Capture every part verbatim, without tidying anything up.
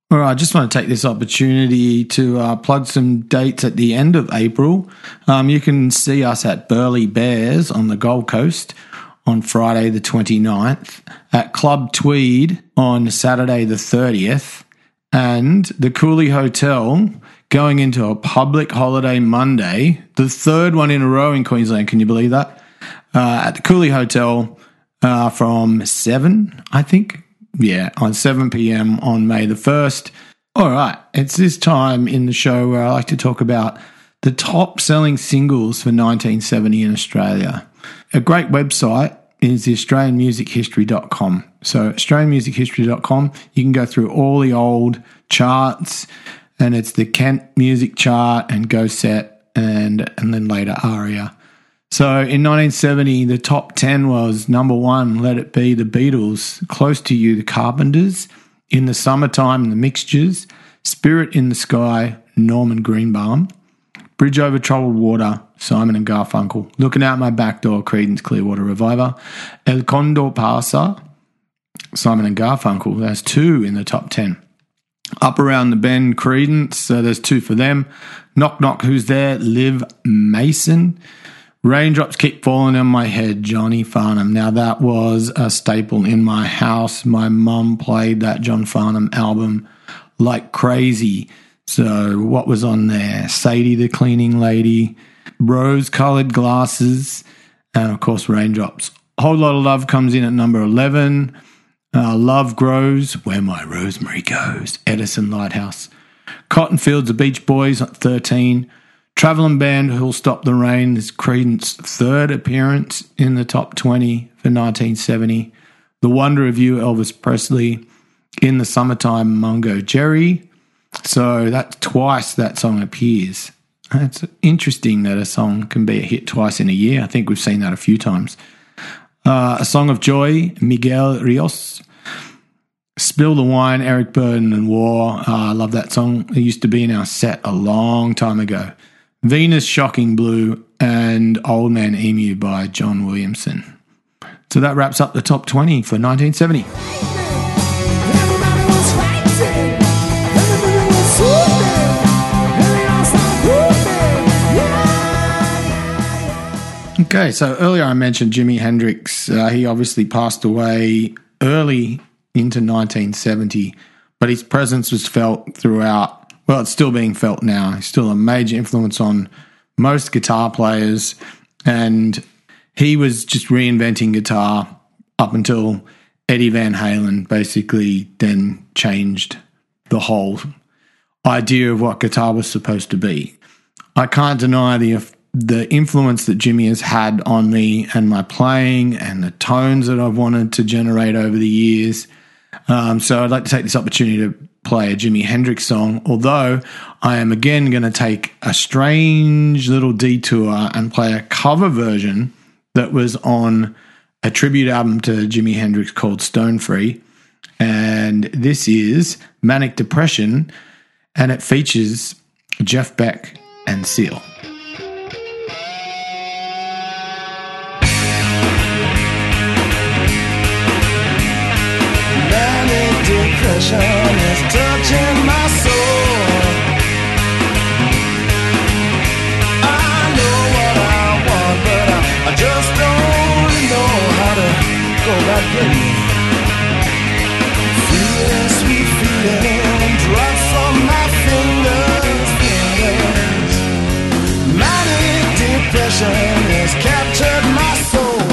All right, I just want to take this opportunity to uh, plug some dates at the end of April. Um, you can see us at Burleigh Bears on the Gold Coast on Friday the twenty-ninth, at Club Tweed on Saturday the thirtieth, and the Cooley Hotel going into a public holiday Monday, the third one in a row in Queensland. Can you believe that? Uh, at the Cooley Hotel uh, from seven, I think. Yeah, on seven p.m. on May the first. All right, it's this time in the show where I like to talk about the top selling singles for nineteen seventy in Australia. A great website is the Australian Music History dot com. So Australian Music History dot com, you can go through all the old charts, and it's the Kent Music Chart and Go Set and, and then later Aria. So in nineteen seventy, the top ten was number one, Let It Be, The Beatles, Close to You, The Carpenters, In the Summertime, The Mixtures, Spirit in the Sky, Norman Greenbaum, Bridge Over Troubled Water, Simon and Garfunkel, Looking Out My Back Door, Creedence Clearwater Reviver, El Condor Pasa, Simon and Garfunkel. There's two in the top ten. Up Around the Bend, Creedence, so there's two for them. Knock Knock, Who's There, Liv Mason. Raindrops Keep Falling on My Head, Johnny Farnham. Now that was a staple in my house. My mum played that John Farnham album like crazy. So what was on there? Sadie the Cleaning Lady, Rose-Coloured Glasses, and of course Raindrops. A Whole Lot of Love comes in at number eleven. Uh, Love Grows, Where My Rosemary Goes, Edison Lighthouse. Cotton Fields, The Beach Boys at thirteen. Travelling Band, Who'll Stop the Rain, is Creedence' third appearance in the top twenty for nineteen seventy. The Wonder of You, Elvis Presley. In the Summertime, Mungo Jerry. So that's twice that song appears. It's interesting that a song can be a hit twice in a year. I think we've seen that a few times. Uh, a Song of Joy, Miguel Rios. Spill the Wine, Eric Burden and War. Uh, I love that song. It used to be in our set a long time ago. Venus, Shocking Blue, and Old Man Emu by John Williamson. So that wraps up the top twenty for nineteen seventy. Okay, so earlier I mentioned Jimi Hendrix. Uh, he obviously passed away early into nineteen seventy, but his presence was felt throughout. Well, it's still being felt now. He's still a major influence on most guitar players, and he was just reinventing guitar up until Eddie Van Halen basically then changed the whole idea of what guitar was supposed to be. I can't deny the the influence that Jimmy has had on me and my playing and the tones that I've wanted to generate over the years. Um, so I'd like to take this opportunity to play a Jimi Hendrix song, although I am again going to take a strange little detour and play a cover version that was on a tribute album to Jimi Hendrix called Stone Free. And this is Manic Depression, and it features Jeff Beck and Seal. Depression is touching my soul. I know what I want, but I, I just don't know how to go back getting feeling, sweet feeling, drops from my fingers, fingers. Manic depression has captured my soul.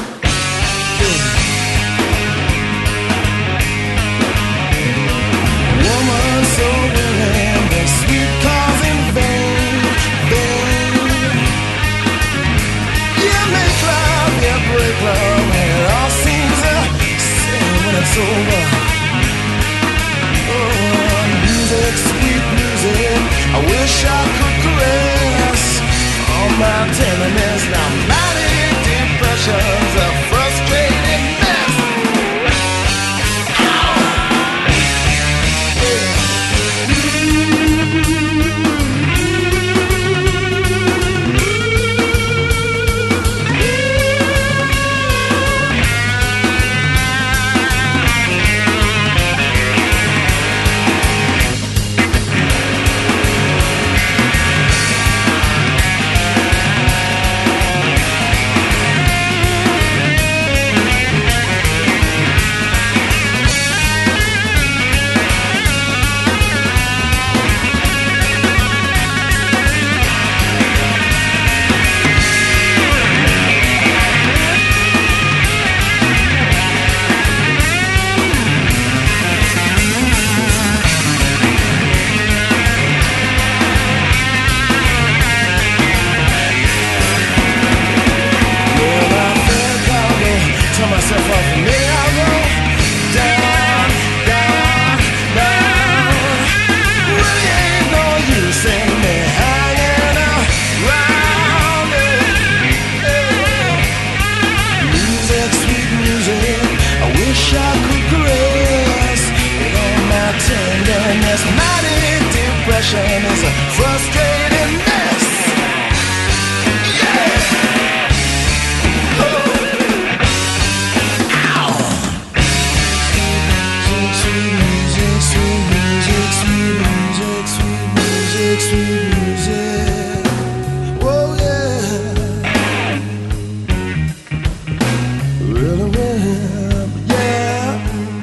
So willing, the sweet cause in vain, vain. You make love, you break love, and it all seems the same when it's over. Oh, music, sweet music, I wish I could caress all my tenderness. Now manic depression's a frustrating mess. This manic depression is a frustrating mess. Yeah. Oh. Ow. Sweet music, sweet music, sweet music, sweet music, sweet music. Oh yeah. Really, well, yeah.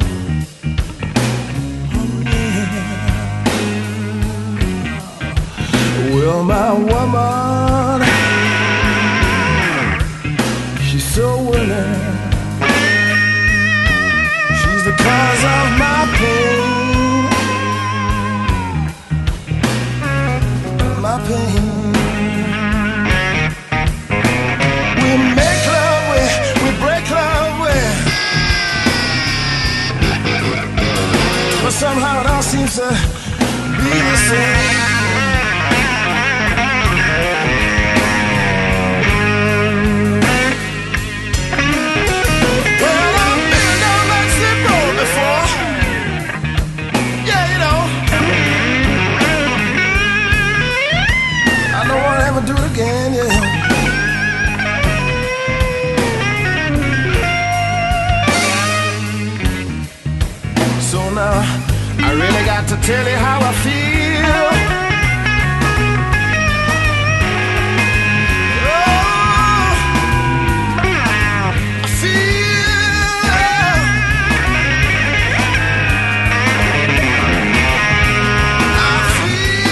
Well, my woman, she's so willing. She's the cause of my pain, my pain. We make love, we, we break love, we, but somehow it all seems to be the same. Do it again, yeah. So now I really got to tell you how I feel. Oh, I feel. I feel.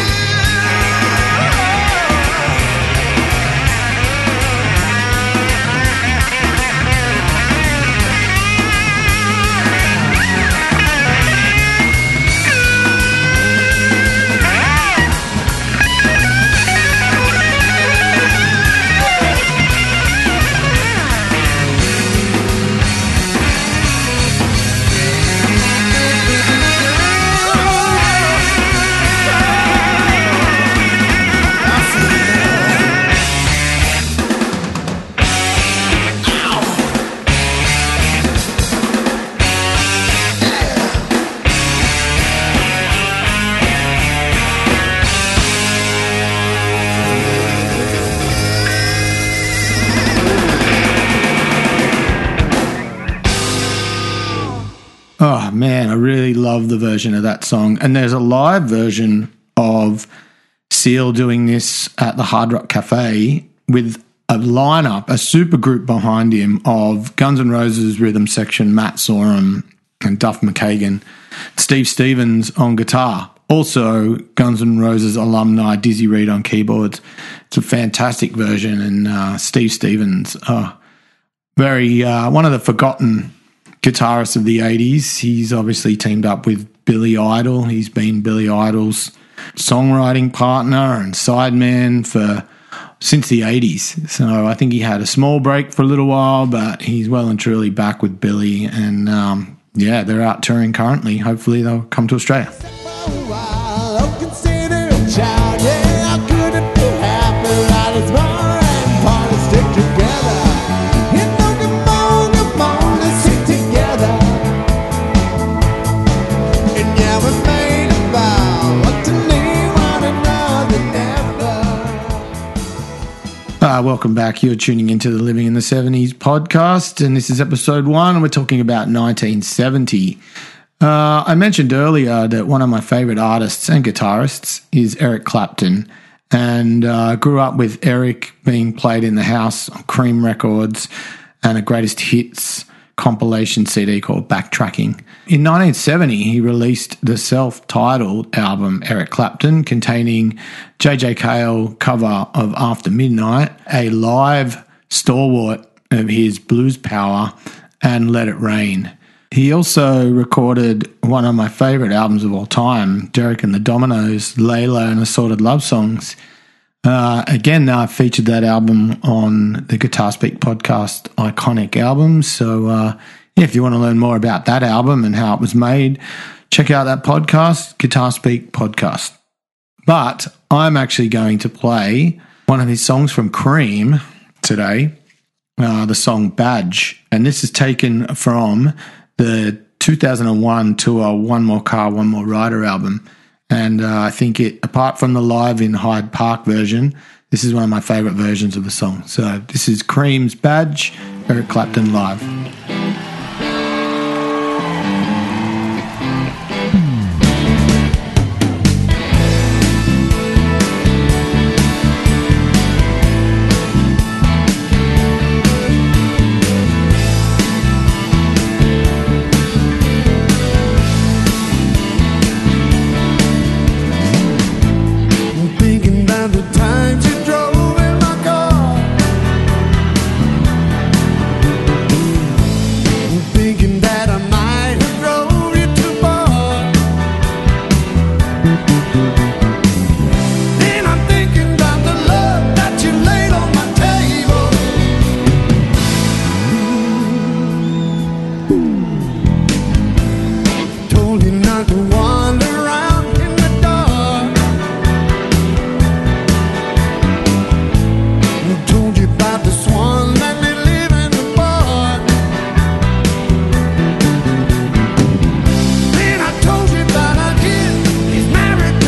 Oh, man, I really love the version of that song. And there's a live version of Seal doing this at the Hard Rock Cafe with a lineup, a super group behind him of Guns N' Roses rhythm section, Matt Sorum and Duff McKagan, Steve Stevens on guitar. Also, Guns N' Roses alumni Dizzy Reed on keyboards. It's a fantastic version, and uh, Steve Stevens, oh, very uh, one of the forgotten guitarist of the eighties. He's obviously teamed up with Billy Idol. He's been Billy Idol's songwriting partner and sideman for since the eighties. So I think he had a small break for a little while, but he's well and truly back with Billy. And um, yeah, they're out touring currently. Hopefully they'll come to Australia. Uh, welcome back. You're tuning into the Living in the seventies podcast, and this is episode one, and we're talking about nineteen seventy. Uh, I mentioned earlier that one of my favourite artists and guitarists is Eric Clapton, and I uh, grew up with Eric being played in the house on Cream Records and a greatest hits compilation C D called Backtracking. In nineteen seventy, he released the self-titled album Eric Clapton, containing J J Cale cover of After Midnight, a live stalwart of his Blues Power, and Let It Rain. He also recorded one of my favourite albums of all time, Derek and the Dominoes, Layla and Assorted Love Songs. Uh, again, I featured that album on the Guitar Speak podcast Iconic Albums. So uh, yeah, if you want to learn more about that album and how it was made, check out that podcast, Guitar Speak podcast. But I'm actually going to play one of his songs from Cream today, uh, the song Badge. And this is taken from the two thousand one tour One More Car, One More Rider album. And uh, I think it, apart from the live in Hyde Park version, this is one of my favourite versions of the song. So this is Cream's Badge, Eric Clapton live. Married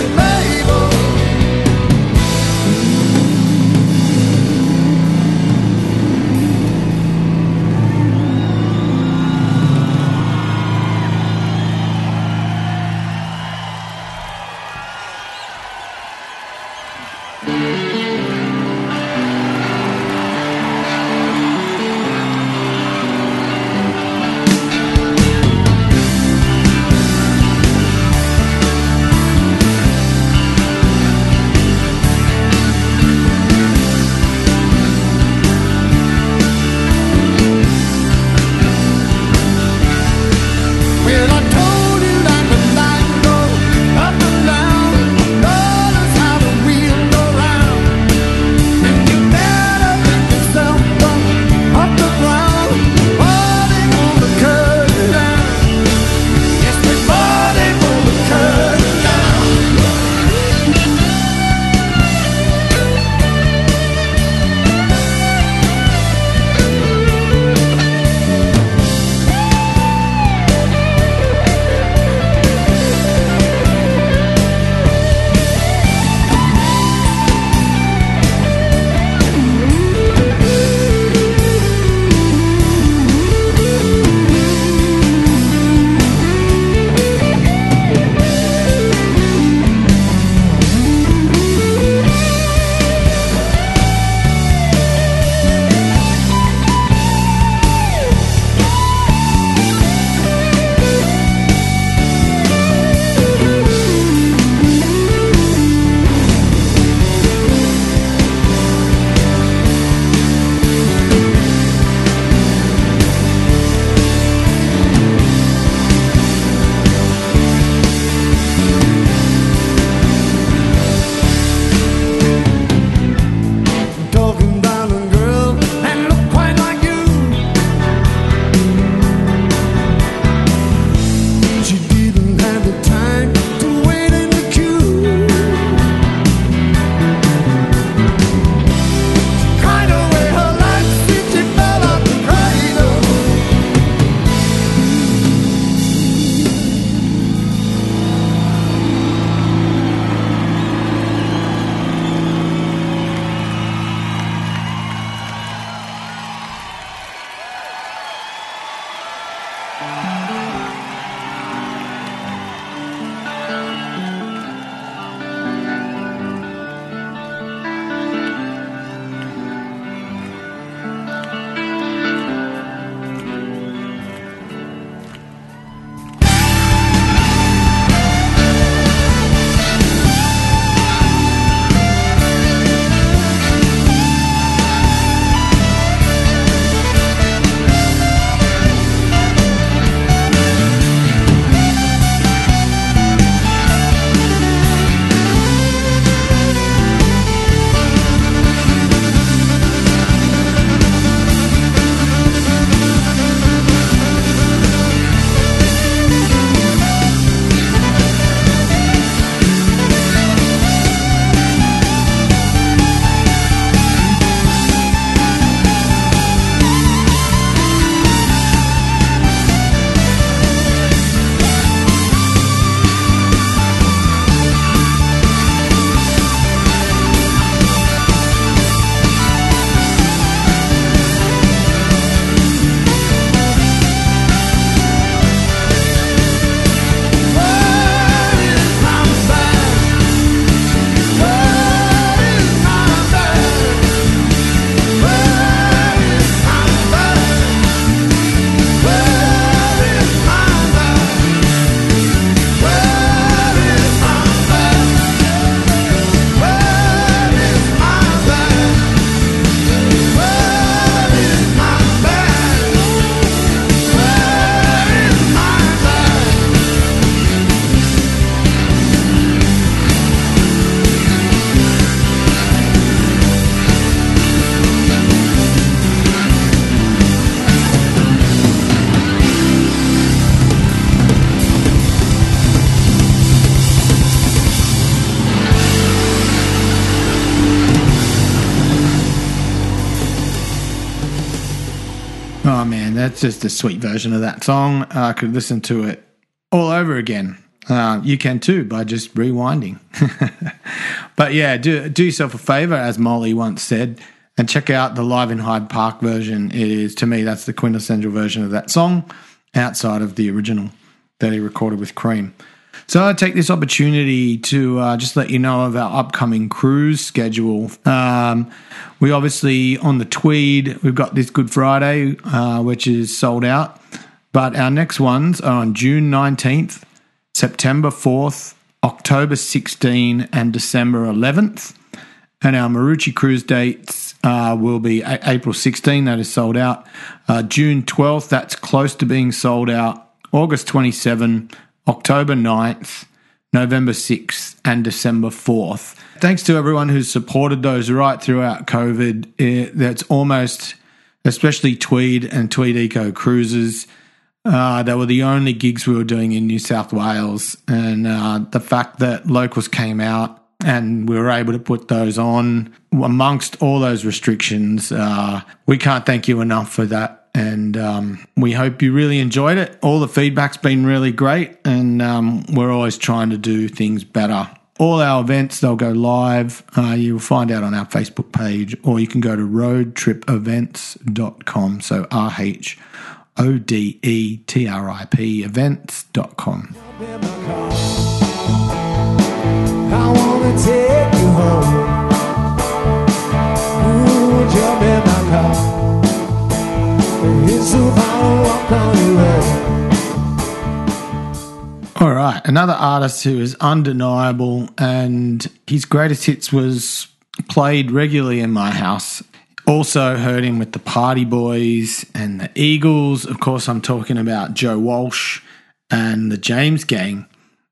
that's just a sweet version of that song. I could listen to it all over again. Uh, you can too by just rewinding. But yeah, do do yourself a favour, as Molly once said, and check out the Live in Hyde Park version. It is, to me, that's the quintessential version of that song outside of the original that he recorded with Cream. So I take this opportunity to uh, just let you know of our upcoming cruise schedule. Um, we obviously, on the Tweed, we've got this Good Friday, uh, which is sold out. But our next ones are on June nineteenth, September fourth, October sixteenth, and December eleventh. And our Marucci cruise dates uh, will be a- April sixteenth, that is sold out. Uh, June twelfth, that's close to being sold out. August twenty-seventh, October ninth, November sixth, and December fourth. Thanks to everyone who's supported those right throughout COVID. It, that's almost, especially Tweed and Tweed Eco Cruises, uh, they were the only gigs we were doing in New South Wales. And uh, the fact that locals came out and we were able to put those on amongst all those restrictions, uh, we can't thank you enough for that. And um, we hope you really enjoyed it. All the feedback's been really great, and um, we're always trying to do things better. All our events, they'll go live. Uh, you'll find out on our Facebook page, or you can go to road trip events dot com. So R H O D E T R I P events dot com. I wanna take you home. Ooh, jump in my car. It's so far, walk on the road. All right, another artist who is undeniable, and his greatest hits was played regularly in my house. Also heard him with the Party Boys and the Eagles. Of course, I'm talking about Joe Walsh and the James Gang.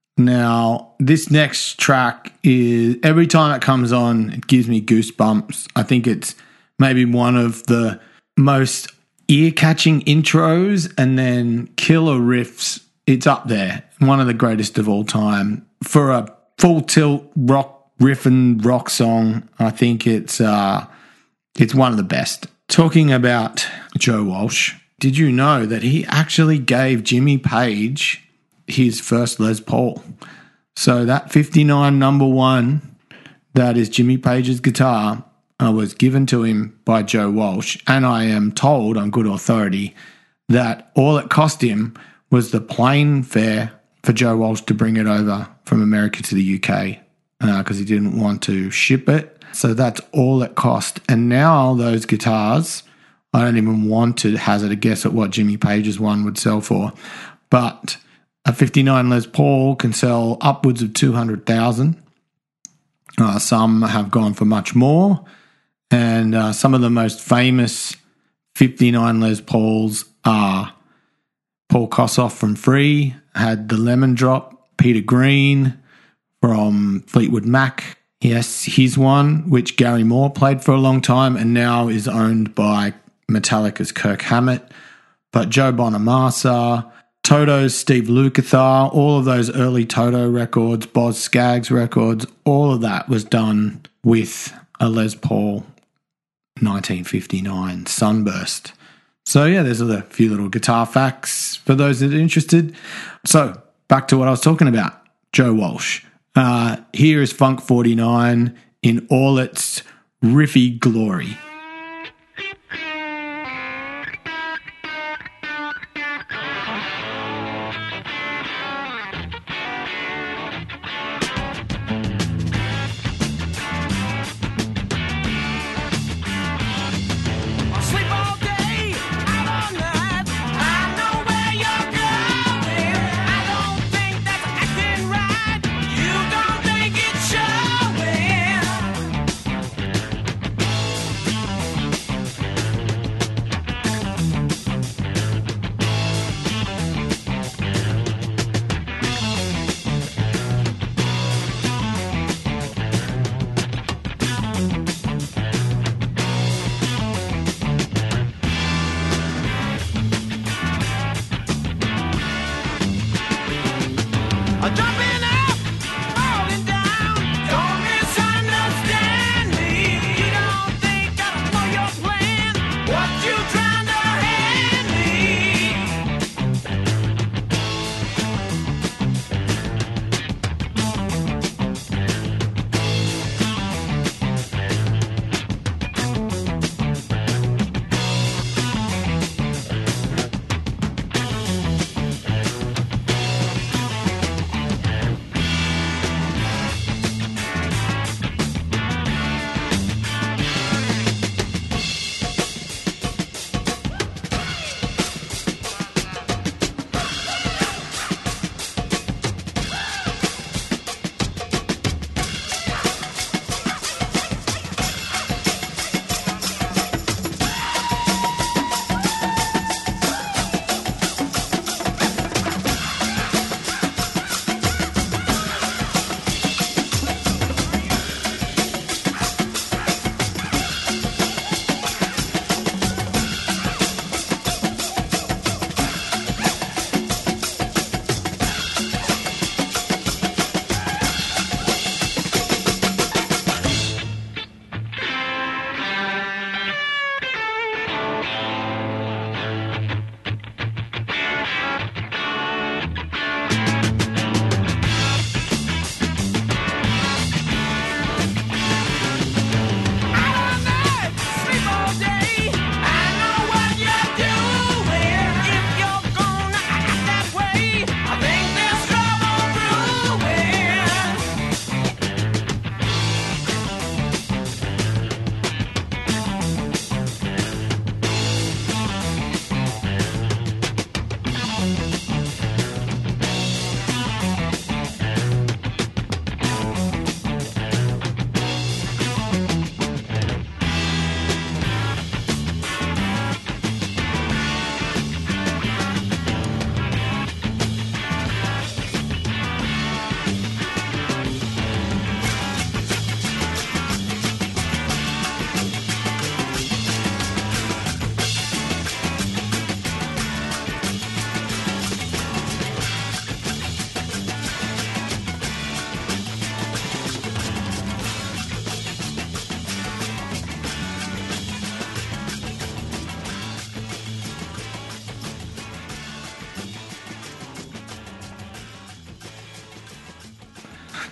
Now, this next track is, every time it comes on, it gives me goosebumps. I think it's maybe one of the most ear-catching intros and then killer riffs. It's up there. One of the greatest of all time. For a full tilt rock riff and rock song, I think it's uh, it's one of the best. Talking about Joe Walsh, did you know that he actually gave Jimmy Page his first Les Paul? So that fifty-nine number one, that is Jimmy Page's guitar, uh, was given to him by Joe Walsh. And I am told on good authority that all it cost him was the plane fare for Joe Walsh to bring it over from America to the U K, because uh, he didn't want to ship it. So that's all it cost. And now those guitars, I don't even want to hazard a guess at what Jimmy Page's one would sell for. But a fifty-nine Les Paul can sell upwards of two hundred thousand dollars. Uh, some have gone for much more. And uh, some of the most famous fifty-nine Les Pauls are Paul Kossoff from Free, had the Lemon Drop. Peter Green from Fleetwood Mac, yes, his one, which Gary Moore played for a long time and now is owned by Metallica's Kirk Hammett. But Joe Bonamassa, Toto's Steve Lukather, all of those early Toto records, Boz Scaggs records, all of that was done with a Les Paul nineteen fifty-nine Sunburst. So yeah, there's a few little guitar facts for those that are interested. So back to what I was talking about, Joe Walsh. Uh, here is Funk forty-nine in all its riffy glory.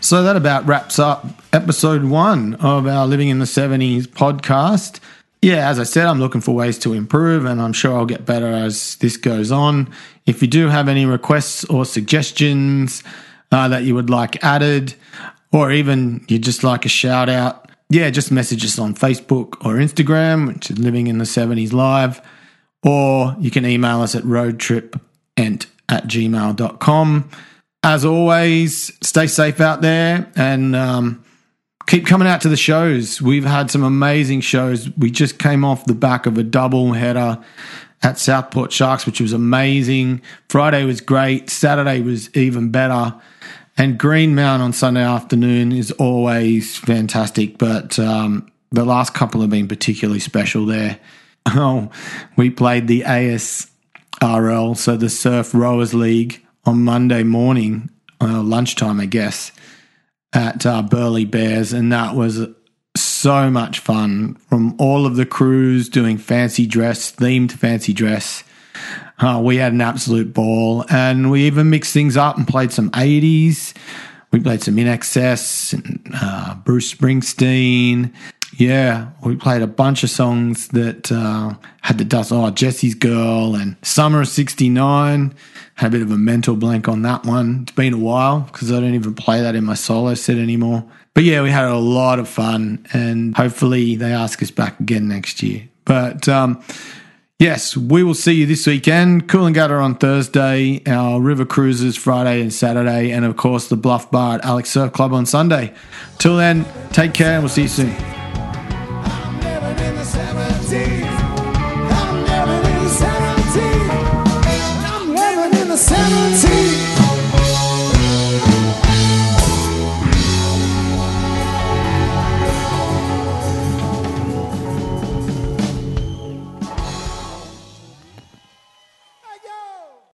So that about wraps up episode one of our Living in the seventies podcast. Yeah, as I said, I'm looking for ways to improve, and I'm sure I'll get better as this goes on. If you do have any requests or suggestions uh, that you would like added, or even you'd just like a shout out, yeah, just message us on Facebook or Instagram, which is Living in the seventies Live, or you can email us at roadtripent at gmail dot com. As always, stay safe out there and um, keep coming out to the shows. We've had some amazing shows. We just came off the back of a double header at Southport Sharks, which was amazing. Friday was great. Saturday was even better. And Greenmount on Sunday afternoon is always fantastic, but um, the last couple have been particularly special there. Oh, we played the A S R L, so the Surf Rowers League, on Monday morning, uh, lunchtime, I guess, at uh, Burleigh Bears, and that was so much fun. From all of the crews doing fancy dress, themed fancy dress, uh, we had an absolute ball, and we even mixed things up and played some eighties. We played some In Excess and uh, Bruce Springsteen. Yeah, we played a bunch of songs that uh, had the dust. Oh, Jesse's Girl and Summer of sixty-nine. Had a bit of a mental blank on that one. It's been a while because I don't even play that in my solo set anymore. But yeah, we had a lot of fun, and hopefully they ask us back again next year. But um, yes, we will see you this weekend. Coolangatta on Thursday, our River Cruises Friday and Saturday, and of course the Bluff Bar at Alex Surf Club on Sunday. Till then, take care and we'll see you soon. I'm living in the seventies. I'm living in the seventies. I'm living in the seventies.